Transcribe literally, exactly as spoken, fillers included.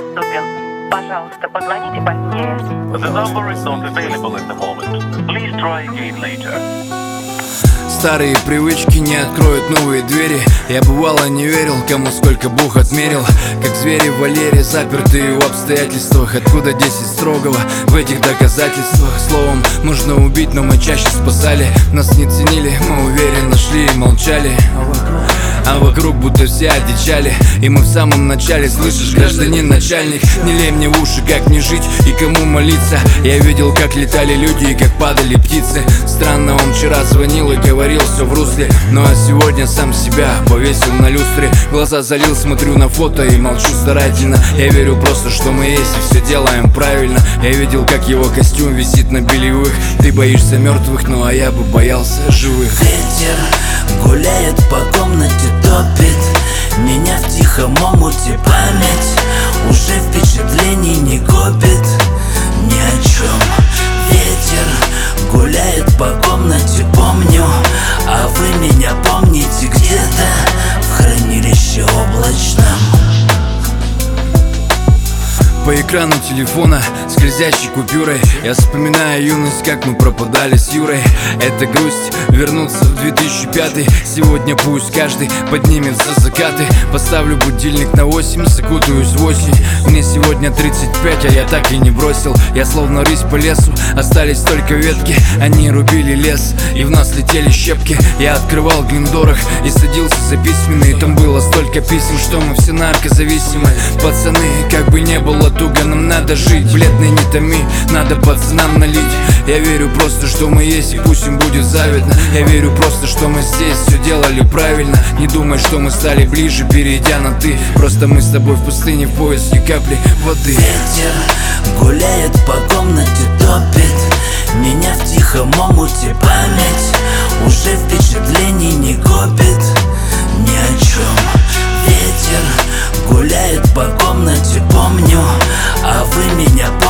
недоступен. Пожалуйста, позвоните позднее. The number is not available at the moment. Please try again later. Старые привычки не откроют новые двери. Я бывало не верил, кому сколько Бог отмерил. Как звери в вольере, запертые в обстоятельствах. Откуда десять строгого в этих доказательствах? Словом, можно убить, но мы чаще спасали. Нас не ценили, мы уверенно шли и молчали. А вокруг будто все одичали. И мы в самом начале, слышишь, гражданин начальник, не лей мне в уши, как мне жить и кому молиться. Я видел, как летали люди и как падали птицы. Странно, он вчера звонил и говорил все в русле. Ну а сегодня сам себя повесил на люстре. Глаза залил, смотрю на фото и молчу старательно. Я верю просто, что мы есть и все делаем правильно. Я видел, как его костюм висит на бельевых. Ты боишься мертвых, ну а я бы боялся живых. Ветер гуляет по комнате, топит меня в тихом омуте. Память уже впечатлений не копит ни о чем. Ветер гуляет по комнате, помню, а вы меня помните где-то в хранилище облачном. По экрану телефона, скользящей купюрой, я вспоминаю юность, как мы пропадали с Юрой. Это грусть, вернуться в две тысячи пятый. Сегодня пусть каждый поднимет за закаты. Поставлю будильник на восемь, закутаюсь в осень. Мне сегодня тридцать пять, а я так и не бросил. Я словно рысь по лесу, остались только ветки. Они рубили лес, и в нас летели щепки. Я открывал Глендорах и садился за письменные. Там было столько писем, что мы все наркозависимы. Пацаны, как бы не было туго, нам надо жить. Бледный не томи, надо пацанам налить. Я верю просто, что мы есть, и пусть им будет завидно. Я верю просто, что мы здесь все делали правильно. Не думай, что мы стали ближе, перейдя на ты. Просто мы с тобой в пустыне в поиске капли воды. Ветер гуляет по комнате, топит меня в тихом омуте. Память уже впечатлений не копит ни о чем. Ветер гуляет по комнате, помню, а вы меня помните.